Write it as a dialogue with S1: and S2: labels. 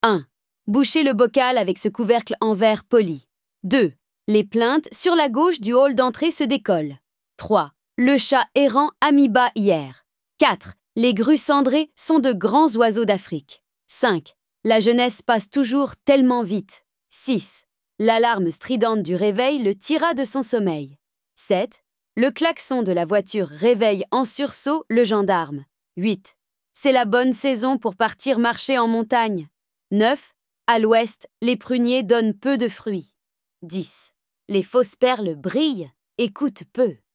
S1: 1. Boucher le bocal avec ce couvercle en verre poli. 2. Les plaintes sur la gauche du hall d'entrée se décollent. 3. Le chat errant a mis bas hier. 4. Les grues cendrées sont de grands oiseaux d'Afrique. 5. La jeunesse passe toujours tellement vite. 6. L'alarme stridente du réveil le tira de son sommeil. 7. Le klaxon de la voiture réveille en sursaut le gendarme. 8. C'est la bonne saison pour partir marcher en montagne. 9. À l'ouest, les pruniers donnent peu de fruits. 10. Les fausses perles brillent et coûtent peu.